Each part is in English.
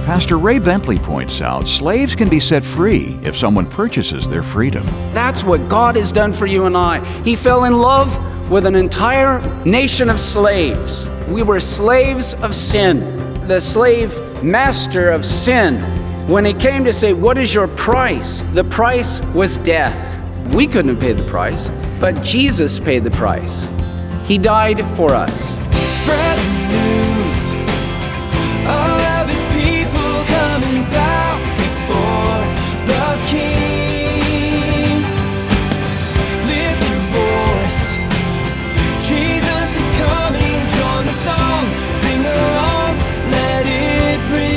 Pastor Ray Bentley points out slaves can be set free if someone purchases their freedom. That's what God has done for you and I. He fell in love with an entire nation of slaves. We were slaves of sin. The slave master of sin, when he came to say, what is your price? The price was death. We couldn't have paid the price, but Jesus paid the price. He died for us. Spread the news. All of his people coming down before the King. Lift your voice. Jesus is coming. Join the song. Sing along. Let it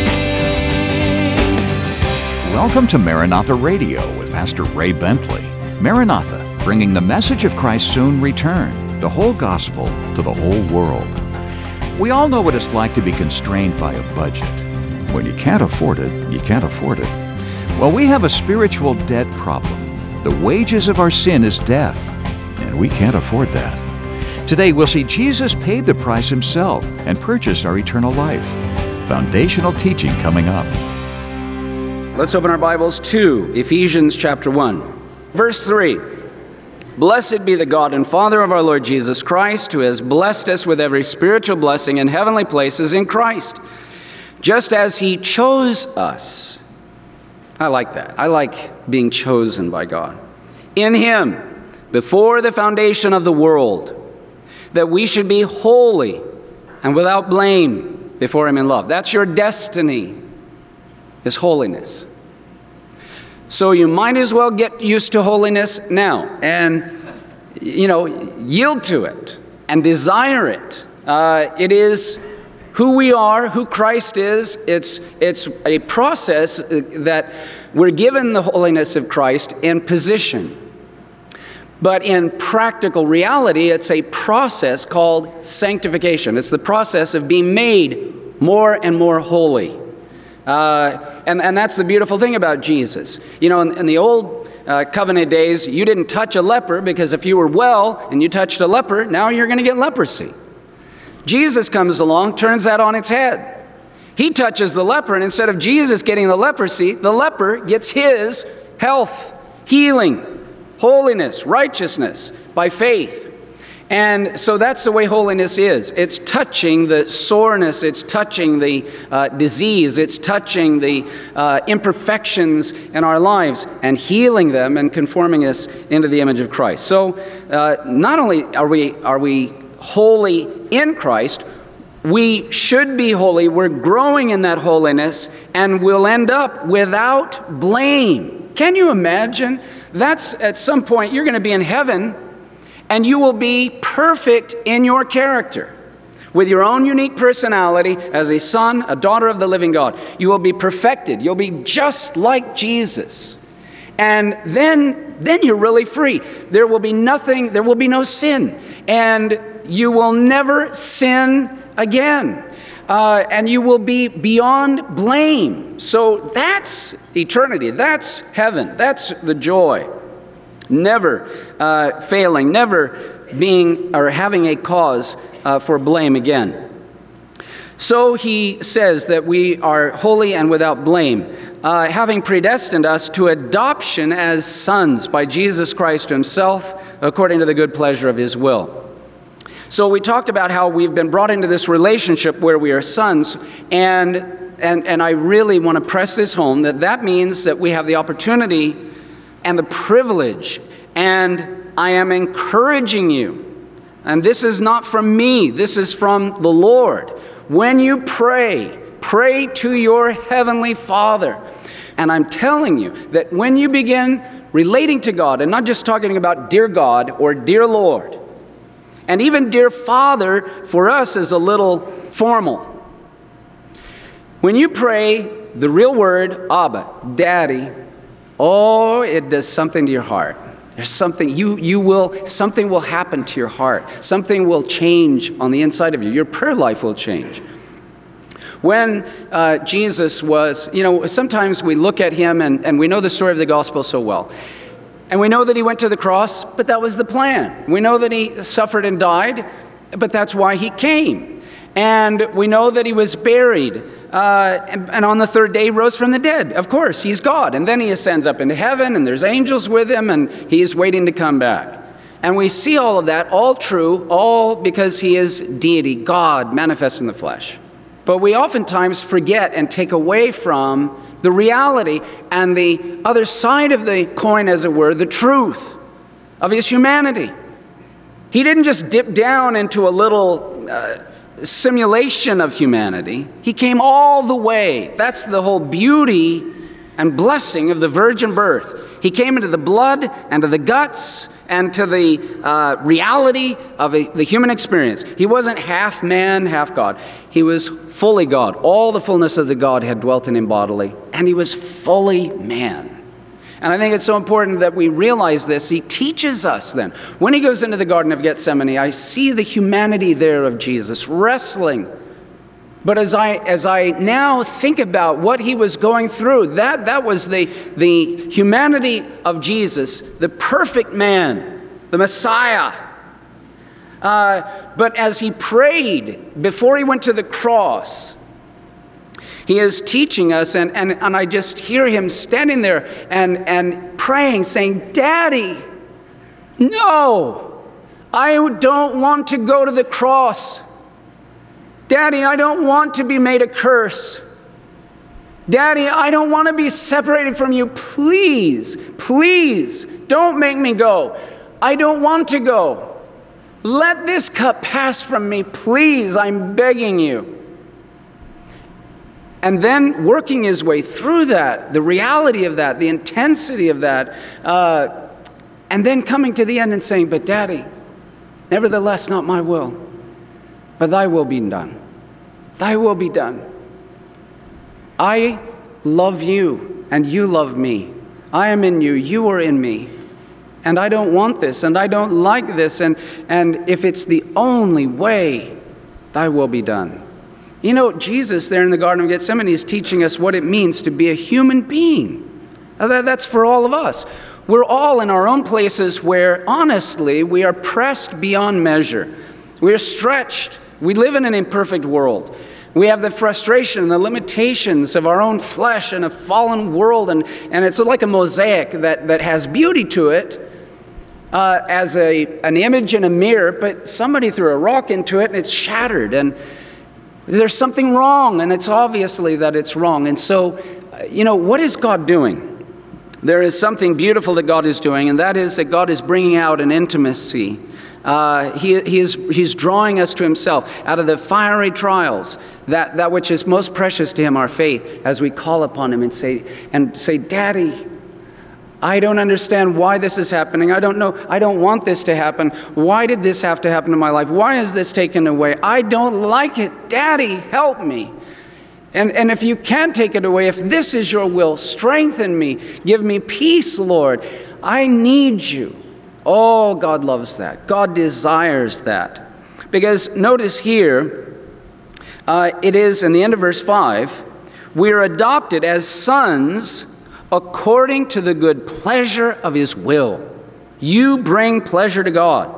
ring. Welcome to Maranatha Radio with Pastor Ray Bentley. Maranatha, bringing the message of Christ's soon return, the whole gospel to the whole world. We all know what it's like to be constrained by a budget. When you can't afford it, you can't afford it. Well, we have a spiritual debt problem. The wages of our sin is death, and we can't afford that. Today, we'll see Jesus paid the price himself and purchased our eternal life. Foundational teaching coming up. Let's open our Bibles to Ephesians chapter 1. Verse 3, Blessed be the God and Father of our Lord Jesus Christ, who has blessed us with every spiritual blessing in heavenly places in Christ, just as he chose us. I like that. I like being chosen by God. In him, before the foundation of the world, that we should be holy and without blame before him in love. That's your destiny, is holiness. So you might as well get used to holiness now and, yield to it and desire it. It is who we are, who Christ is. It's a process that we're given the holiness of Christ in position. But in practical reality, it's a process called sanctification. It's the process of being made more and more holy. And that's the beautiful thing about Jesus. In the old covenant days, you didn't touch a leper because if you were well and you touched a leper, now you're going to get leprosy. Jesus comes along, turns that on its head. He touches the leper, and instead of Jesus getting the leprosy, the leper gets his health, healing, holiness, righteousness by faith. And so that's the way holiness is. It's touching the soreness, it's touching the disease, it's touching the imperfections in our lives and healing them and conforming us into the image of Christ. So not only are we holy in Christ, we should be holy. We're growing in that holiness and we'll end up without blame. Can you imagine? That's at some point you're going to be in heaven and you will be perfect in your character with your own unique personality as a son, a daughter of the living God. You will be perfected. You'll be just like Jesus. And then you're really free. There will be nothing, there will be no sin. And you will never sin again. And you will be beyond blame. So that's eternity. That's heaven. That's the joy. Never failing, never being or having a cause for blame again. So he says that we are holy and without blame, having predestined us to adoption as sons by Jesus Christ himself, according to the good pleasure of his will. So we talked about how we've been brought into this relationship where we are sons, and I really want to press this home, that means that we have the opportunity and the privilege, and I am encouraging you, and this is not from me, this is from the Lord. When you pray to your heavenly Father. And I'm telling you that when you begin relating to God, and not just talking about dear God or dear Lord, and even dear Father for us is a little formal. When you pray the real word, Abba, Daddy, oh, it does something to your heart. There's something, something will happen to your heart. Something will change on the inside of you. Your prayer life will change. When Jesus was, sometimes we look at him and we know the story of the gospel so well. And we know that he went to the cross, but that was the plan. We know that he suffered and died, but that's why he came. And we know that he was buried. And on the third day, he rose from the dead. Of course, he's God. And then he ascends up into heaven, and there's angels with him, and he is waiting to come back. And we see all of that, all true, all because he is deity, God manifest in the flesh. But we oftentimes forget and take away from the reality and the other side of the coin, as it were, the truth of his humanity. He didn't just dip down into a little simulation of humanity. He came all the way. That's the whole beauty and blessing of the virgin birth. He came into the blood and to the guts and to the reality of the human experience. He wasn't half man, half God. He was fully God. All the fullness of the Godhead dwelt in him bodily, and he was fully man. And I think it's so important that we realize this. He teaches us then. When he goes into the Garden of Gethsemane, I see the humanity there of Jesus wrestling. But as I now think about what he was going through, that was the humanity of Jesus, the perfect man, the Messiah. But as he prayed before he went to the cross, he is teaching us, and I just hear him standing there and praying, saying, Daddy, no, I don't want to go to the cross. Daddy, I don't want to be made a curse. Daddy, I don't want to be separated from you. Please, please, don't make me go. I don't want to go. Let this cup pass from me, please, I'm begging you. And then working his way through that, the reality of that, the intensity of that, and then coming to the end and saying, but Daddy, nevertheless, not my will, but thy will be done. Thy will be done. I love you, and you love me. I am in you, you are in me. And I don't want this, and I don't like this, and if it's the only way, thy will be done. You know, Jesus there in the Garden of Gethsemane is teaching us what it means to be a human being. That's for all of us. We're all in our own places where, honestly, we are pressed beyond measure. We are stretched. We live in an imperfect world. We have the frustration and the limitations of our own flesh and a fallen world, and it's like a mosaic that has beauty to it as an image in a mirror, but somebody threw a rock into it and it's shattered, and there's something wrong, and it's obviously that it's wrong. And so, what is God doing? There is something beautiful that God is doing, and that is that God is bringing out an intimacy. He's drawing us to himself out of the fiery trials, that which is most precious to him, our faith, as we call upon him and say, Daddy, I don't understand why this is happening. I don't know. I don't want this to happen. Why did this have to happen in my life? Why is this taken away? I don't like it. Daddy, help me. And if you can't take it away, if this is your will, strengthen me. Give me peace, Lord. I need you. Oh, God loves that. God desires that. Because notice here, it is in the end of verse 5, we are adopted as sons according to the good pleasure of his will. You bring pleasure to God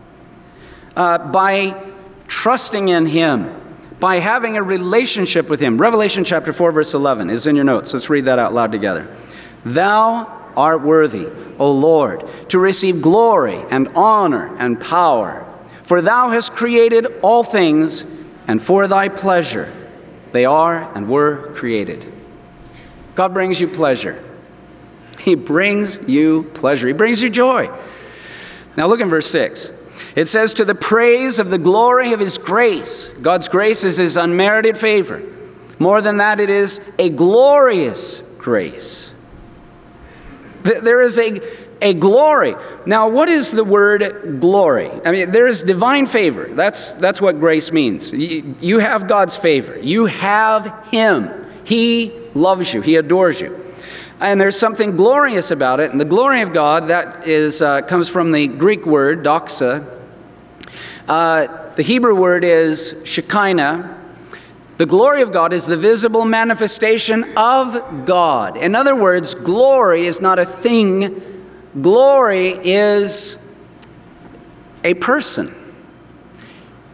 by trusting in him, by having a relationship with him. Revelation chapter 4, verse 11 is in your notes. Let's read that out loud together. Thou art worthy, O Lord, to receive glory and honor and power, for thou hast created all things, and for thy pleasure they are and were created. God brings you pleasure. He brings you pleasure. He brings you joy. Now look in verse 6. It says, to the praise of the glory of his grace. God's grace is his unmerited favor. More than that, it is a glorious grace. There is a glory. Now, what is the word glory? I mean, there is divine favor. That's what grace means. You have God's favor. You have him. He loves you. He adores you. And there's something glorious about it. And the glory of God, that is comes from the Greek word, doxa. The Hebrew word is Shekinah. The glory of God is the visible manifestation of God. In other words, glory is not a thing. Glory is a person.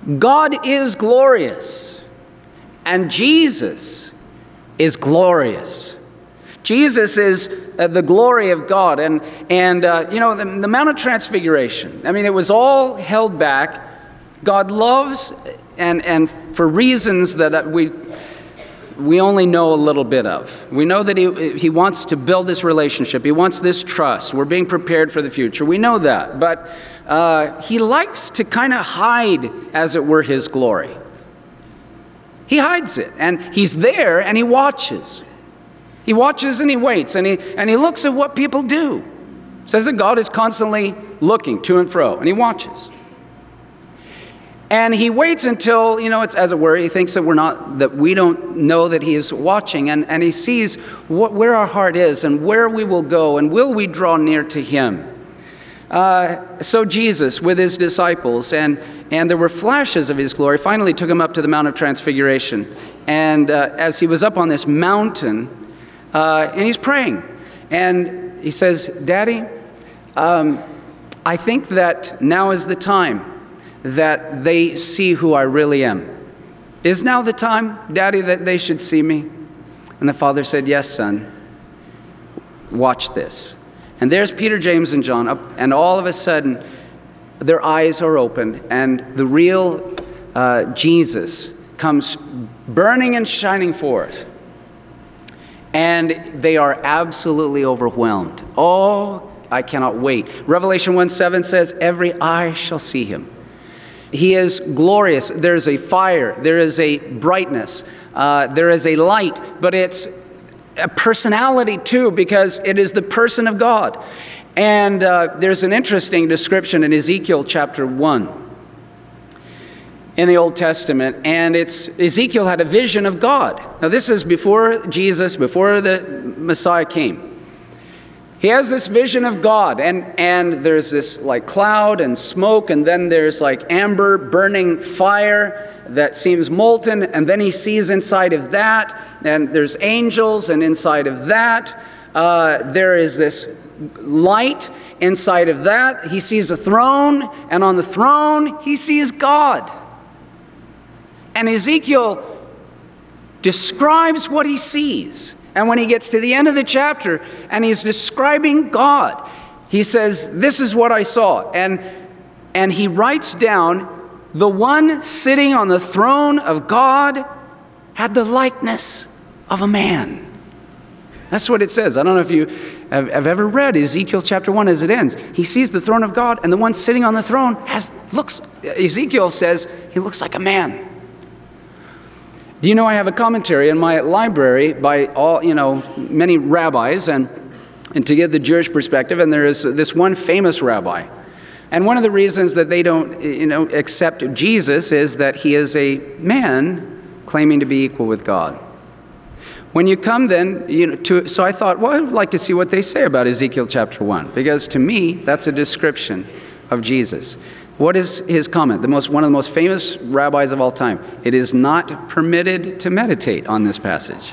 God is glorious, and Jesus is glorious. Jesus is the glory of God. And the Mount of Transfiguration, I mean, it was all held back. God loves, and for reasons that we only know a little bit of. We know that he wants to build this relationship. He wants this trust. We're being prepared for the future. We know that. But he likes to kind of hide, as it were, his glory. He hides it. And he's there and he watches. He watches and he waits and he looks at what people do. It says that God is constantly looking to and fro, and he watches. And he waits until, it's as it were, he thinks that we don't know that he is watching, and he sees where our heart is and where we will go, and will we draw near to him. So Jesus, with his disciples, and there were flashes of his glory, finally took him up to the Mount of Transfiguration. And as he was up on this mountain, and he's praying, and he says, Daddy, I think that now is the time that they see who I really am. Is now the time, Daddy, that they should see me? And the father said, yes, son. Watch this. And there's Peter, James, and John up, and all of a sudden, their eyes are open, and the real Jesus comes burning and shining forth. And they are absolutely overwhelmed. Oh, I cannot wait. Revelation 1:7 says, every eye shall see him. He is glorious. There's a fire. There is a brightness. There is a light. But it's a personality too, because it is the person of God. And there's an interesting description in Ezekiel chapter 1 in the Old Testament. And Ezekiel had a vision of God. Now this is before Jesus, before the Messiah came. He has this vision of God, and there's this like cloud and smoke, and then there's like amber burning fire that seems molten, and then he sees inside of that, and there's angels, and inside of that, there is this light. Inside of that, he sees a throne, and on the throne, he sees God. And Ezekiel describes what he sees. And when he gets to the end of the chapter and he's describing God, he says, this is what I saw. And he writes down, the one sitting on the throne of God had the likeness of a man. That's what it says. I don't know if you have ever read Ezekiel chapter 1 as it ends. He sees the throne of God, and the one sitting on the throne Ezekiel says, he looks like a man. Do you know I have a commentary in my library by many rabbis, and to get the Jewish perspective, and there is this one famous rabbi. And one of the reasons that they don't, accept Jesus is that he is a man claiming to be equal with God. When you come then, so I thought, well, I would like to see what they say about Ezekiel chapter 1, because to me, that's a description of Jesus. What is his comment? One of the most famous rabbis of all time. It is not permitted to meditate on this passage.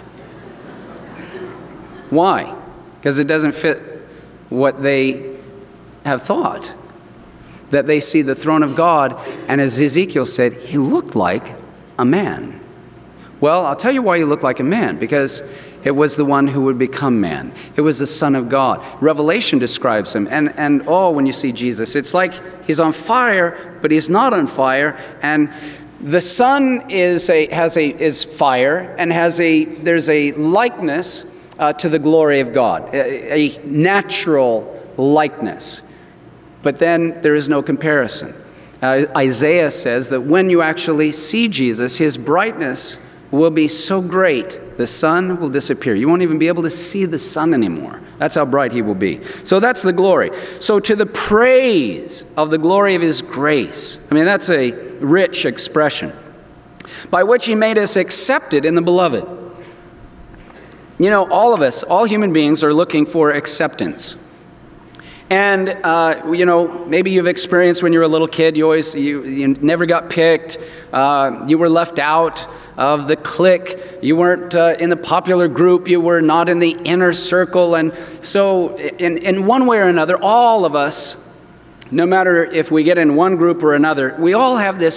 Why? Because it doesn't fit what they have thought. That they see the throne of God, and as Ezekiel said, he looked like a man. Well, I'll tell you why he looked like a man, because it was the one who would become man. It was the Son of God. Revelation describes him. And when you see Jesus, it's like he's on fire, but he's not on fire. And the Son is fire, and there's a likeness to the glory of God, a natural likeness. But then there is no comparison. Isaiah says that when you actually see Jesus, his brightness will be so great, the sun will disappear. You won't even be able to see the sun anymore. That's how bright he will be. So that's the glory. So to the praise of the glory of his grace. I mean, that's a rich expression. By which he made us accepted in the beloved. All of us, all human beings are looking for acceptance. And, maybe you've experienced when you were a little kid, you never got picked, you were left out of the clique, you weren't in the popular group, you were not in the inner circle. And so in one way or another, all of us, no matter if we get in one group or another, we all have this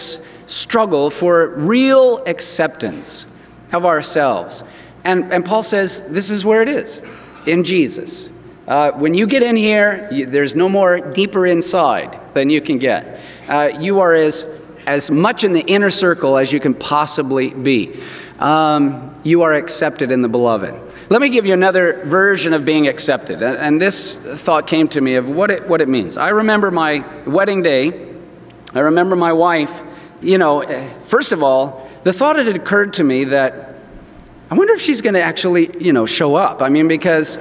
struggle for real acceptance of ourselves. And Paul says this is where it is, in Jesus. When you get in here, there's no more deeper inside than you can get. You are as much in the inner circle as you can possibly be. You are accepted in the beloved. Let me give you another version of being accepted. And this thought came to me of what it means. I remember my wedding day. I remember my wife. First of all, the thought had occurred to me that I wonder if she's going to actually, show up. I mean, because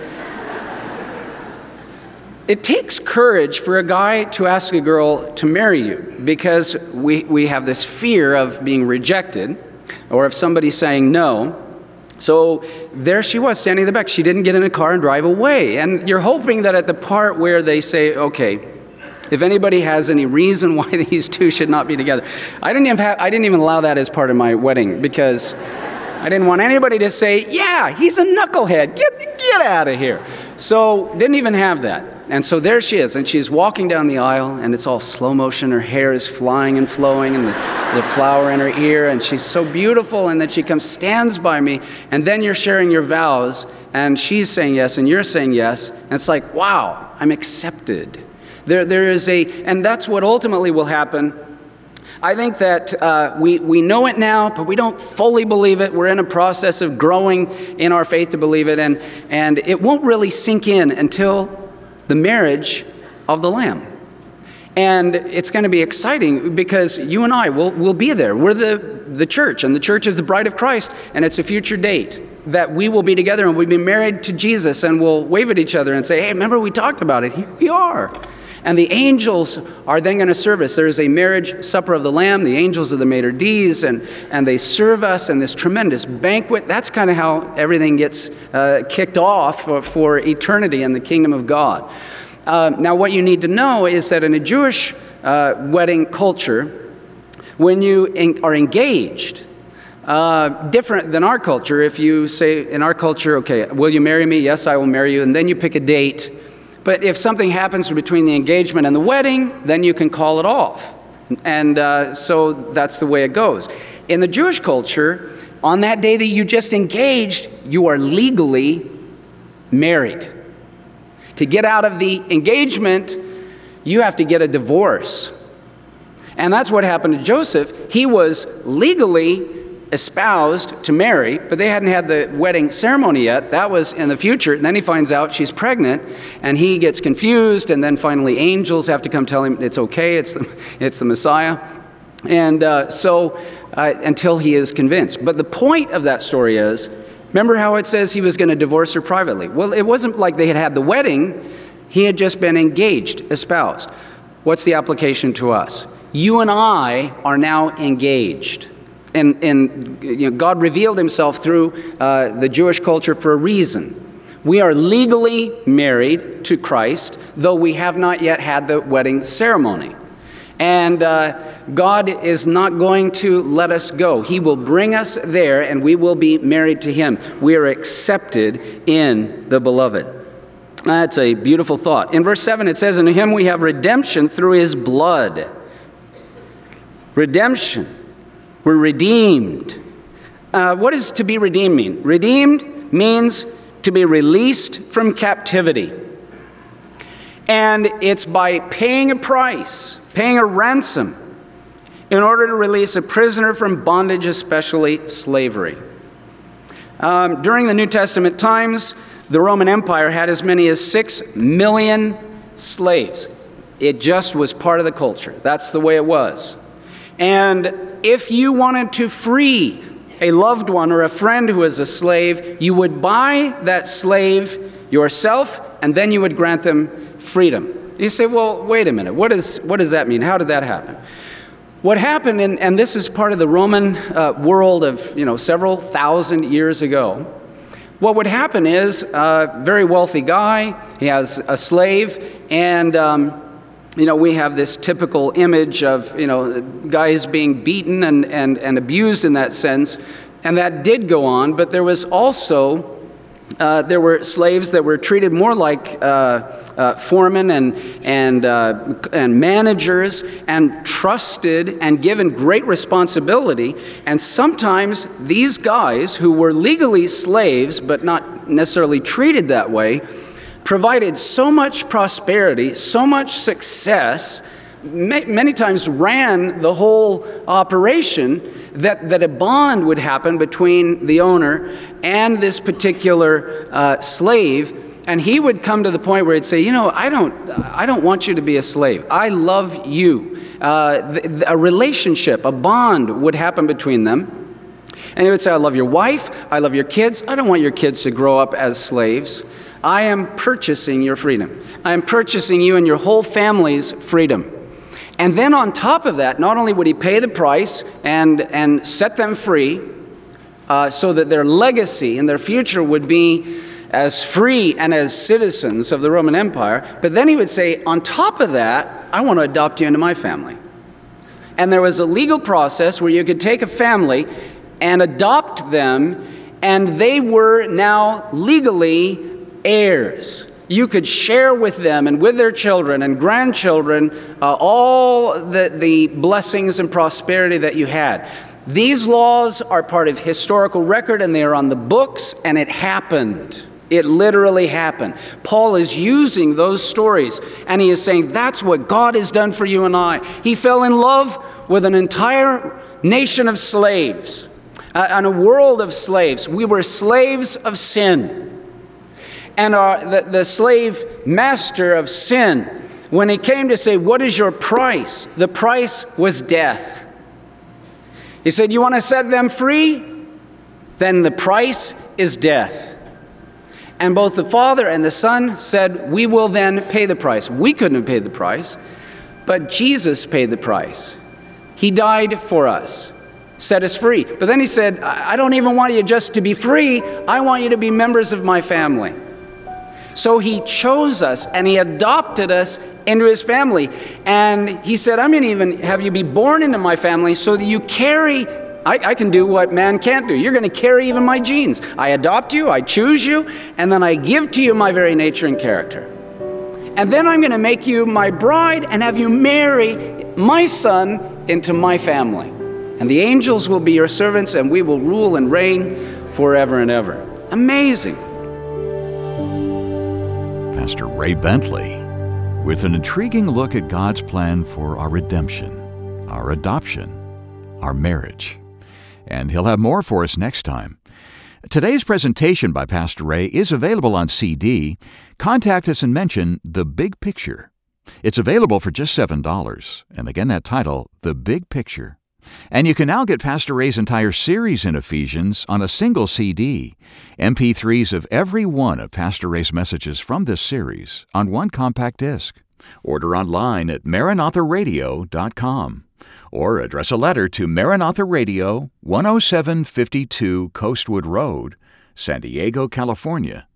it takes courage for a guy to ask a girl to marry you, because we have this fear of being rejected or of somebody saying no. So there she was, standing in the back. She didn't get in a car and drive away. And you're hoping that at the part where they say, okay, if anybody has any reason why these two should not be together. I didn't even allow that as part of my wedding, because I didn't want anybody to say, yeah, he's a knucklehead. Get out of here. So didn't even have that. And so there she is, and she's walking down the aisle, and it's all slow motion. Her hair is flying and flowing, and the flower in her ear, and she's so beautiful. And then she comes, stands by me, and then you're sharing your vows, and she's saying yes, and you're saying yes. And it's like, wow, I'm accepted. There is and that's what ultimately will happen. I think that we know it now, but we don't fully believe it. We're in a process of growing in our faith to believe it, and it won't really sink in until the marriage of the Lamb. And it's going to be exciting because you and I will be there. We're the church, and the church is the bride of Christ, and it's a future date that we will be together and we'll be married to Jesus, and we'll wave at each other and say, hey, remember we talked about it? Here we are. And the angels are then going to serve us. There's a marriage supper of the Lamb. The angels are the maitre d's, and they serve us in this tremendous banquet. That's kind of how everything gets kicked off for eternity in the kingdom of God. Now, what you need to know is that in a Jewish wedding culture, when you are engaged, different than our culture, if you say in our culture, okay, will you marry me? Yes, I will marry you. And then you pick a date. But if something happens between the engagement and the wedding, then you can call it off. And so that's the way it goes. In the Jewish culture, on that day that you just engaged, you are legally married. To get out of the engagement, you have to get a divorce. And that's what happened to Joseph. He was legally espoused to Mary, but they hadn't had the wedding ceremony yet. That was in the future. And then he finds out she's pregnant, and he gets confused, and then finally angels have to come tell him it's okay, it's the Messiah. And until he is convinced. But the point of that story is, remember how it says he was going to divorce her privately? Well, it wasn't like they had the wedding. He had just been engaged, espoused. What's the application to us? You and I are now engaged. And God revealed himself through the Jewish culture for a reason. We are legally married to Christ, though we have not yet had the wedding ceremony. And God is not going to let us go. He will bring us there, and we will be married to him. We are accepted in the beloved. That's a beautiful thought. In verse 7, it says, in him we have redemption through his blood. Redemption. We're redeemed. What does to be redeemed mean? Redeemed means to be released from captivity. And it's by paying a price, paying a ransom, in order to release a prisoner from bondage, especially slavery. During the New Testament times, the Roman Empire had as many as 6 million slaves. It just was part of the culture. That's the way it was. And if you wanted to free a loved one or a friend who is a slave, you would buy that slave yourself, and then you would grant them freedom. You say, well, wait a minute. What does that mean? How did that happen? What happened, and this is part of the Roman world of several thousand years ago. What would happen is a very wealthy guy, he has a slave, and we have this typical image of, guys being beaten and abused in that sense. And that did go on, but there was also there were slaves that were treated more like foremen and managers, and trusted and given great responsibility. And sometimes these guys, who were legally slaves but not necessarily treated that way, provided so much prosperity, so much success, many times ran the whole operation, that a bond would happen between the owner and this particular slave. And he would come to the point where he'd say, I don't want you to be a slave. I love you. A relationship, a bond would happen between them. And he would say, I love your wife. I love your kids. I don't want your kids to grow up as slaves. I am purchasing your freedom. I am purchasing you and your whole family's freedom. And then on top of that, not only would he pay the price and set them free so that their legacy and their future would be as free and as citizens of the Roman Empire, but then he would say, on top of that, I want to adopt you into my family. And there was a legal process where you could take a family and adopt them, and they were now legally heirs. You could share with them and with their children and grandchildren all the blessings and prosperity that you had. These laws are part of historical record, and they are on the books, and it happened. It literally happened. Paul is using those stories, and he is saying that's what God has done for you and I. He fell in love with an entire nation of slaves, and a world of slaves. We were slaves of sin. And the slave master of sin, when he came to say, what is your price? The price was death. He said, you want to set them free? Then the price is death. And both the Father and the Son said, we will then pay the price. We couldn't have paid the price, but Jesus paid the price. He died for us, set us free. But then he said, I don't even want you just to be free. I want you to be members of my family. So he chose us and he adopted us into his family. And he said, I'm going to even have you be born into my family so that you carry, I can do what man can't do. You're going to carry even my genes. I adopt you, I choose you, and then I give to you my very nature and character. And then I'm going to make you my bride and have you marry my son into my family. And the angels will be your servants, and we will rule and reign forever and ever. Amazing. Pastor Ray Bentley with an intriguing look at God's plan for our redemption, our adoption, our marriage. And he'll have more for us next time. Today's presentation by Pastor Ray is available on CD. Contact us and mention The Big Picture. It's available for just $7. And again, that title, The Big Picture. And you can now get Pastor Ray's entire series in Ephesians on a single CD, MP3s of every one of Pastor Ray's messages from this series on one compact disc. Order online at MaranathaRadio.com or address a letter to Maranatha Radio, 10752 Coastwood Road, San Diego, California,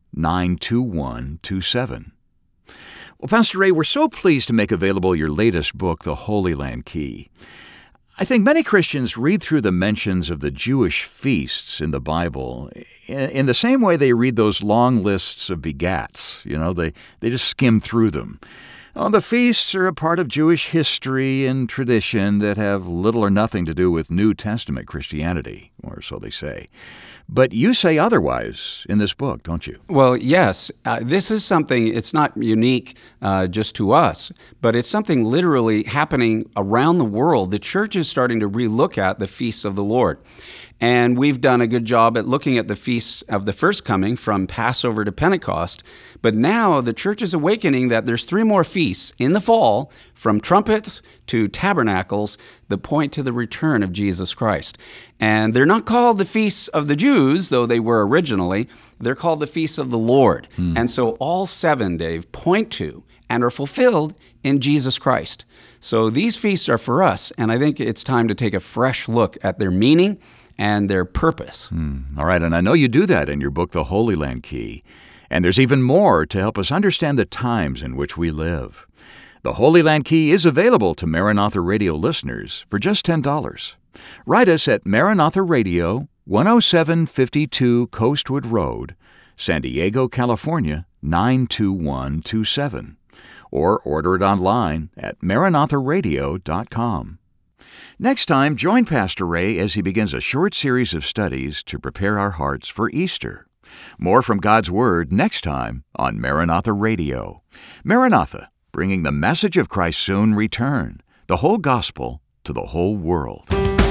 92127. Well, Pastor Ray, we're so pleased to make available your latest book, The Holy Land Key. I think many Christians read through the mentions of the Jewish feasts in the Bible in the same way they read those long lists of begats. They just skim through them. The feasts are a part of Jewish history and tradition that have little or nothing to do with New Testament Christianity, or so they say. But you say otherwise in this book, don't you? Well, yes. This is something, it's not unique just to us, but it's something literally happening around the world. The church is starting to relook at the feasts of the Lord. And we've done a good job at looking at the feasts of the first coming from Passover to Pentecost. But now the church is awakening that there's 3 more feasts in the fall, from trumpets to tabernacles, that point to the return of Jesus Christ. And they're not called the feasts of the Jews, though they were originally. They're called the feasts of the Lord. And so all 7, Dave, point to and are fulfilled in Jesus Christ. So these feasts are for us, and I think it's time to take a fresh look at their meaning and their purpose. All right, and I know you do that in your book, The Holy Land Key. And there's even more to help us understand the times in which we live. The Holy Land Key is available to Maranatha Radio listeners for just $10. Write us at Maranatha Radio, 10752 Coastwood Road, San Diego, California, 92127. Or order it online at MaranathaRadio.com. Next time, join Pastor Ray as he begins a short series of studies to prepare our hearts for Easter. More from God's Word next time on Maranatha Radio. Maranatha, bringing the message of Christ's soon return, the whole gospel to the whole world.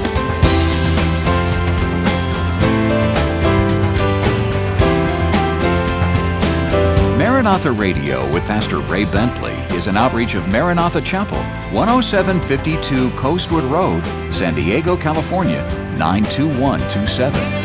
Maranatha Radio with Pastor Ray Bentley is an outreach of Maranatha Chapel, 10752 Coastwood Road, San Diego, California, 92127.